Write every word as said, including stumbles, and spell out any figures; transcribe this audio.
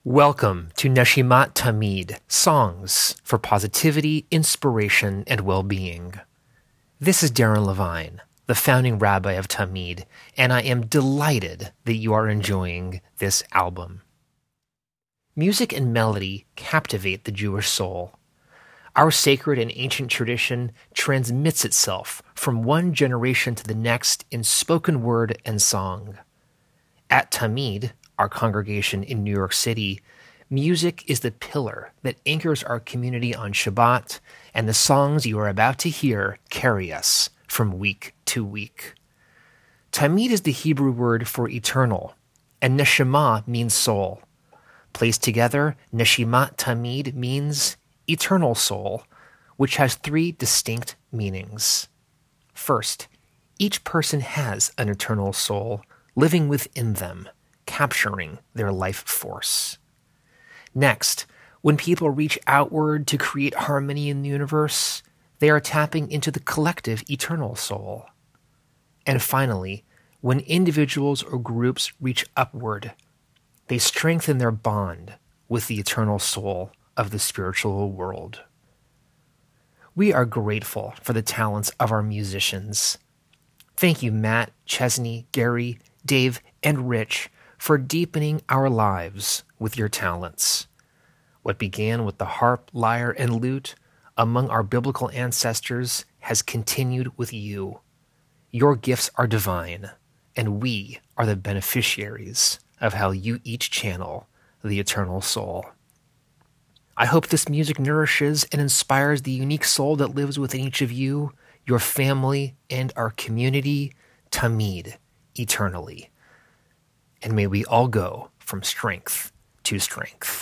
Welcome to Neshimat Tamid, Songs for Positivity, Inspiration, and Well-Being. This is Darren Levine, the founding rabbi of Tamid, and I am delighted that you are enjoying this album. Music and melody captivate the Jewish soul. Our sacred and ancient tradition transmits itself from one generation to the next in spoken word and song. At Tamid, our congregation in New York City, music is the pillar that anchors our community on Shabbat, and the songs you are about to hear carry us from week to week. Tamid is the Hebrew word for eternal, and neshama means soul. Placed together, Neshimat Tamid means eternal soul, which has three distinct meanings. First, each person has an eternal soul living within them, capturing their life force. Next, when people reach outward to create harmony in the universe, they are tapping into the collective eternal soul. And finally, when individuals or groups reach upward, they strengthen their bond with the eternal soul of the spiritual world. We are grateful for the talents of our musicians. Thank you, Matt, Chesney, Gary, Dave, and Rich, for deepening our lives with your talents. What began with the harp, lyre, and lute among our biblical ancestors has continued with you. Your gifts are divine, and we are the beneficiaries of how you each channel the eternal soul. I hope this music nourishes and inspires the unique soul that lives within each of you, your family, and our community, Tamid, eternally. And may we all go from strength to strength.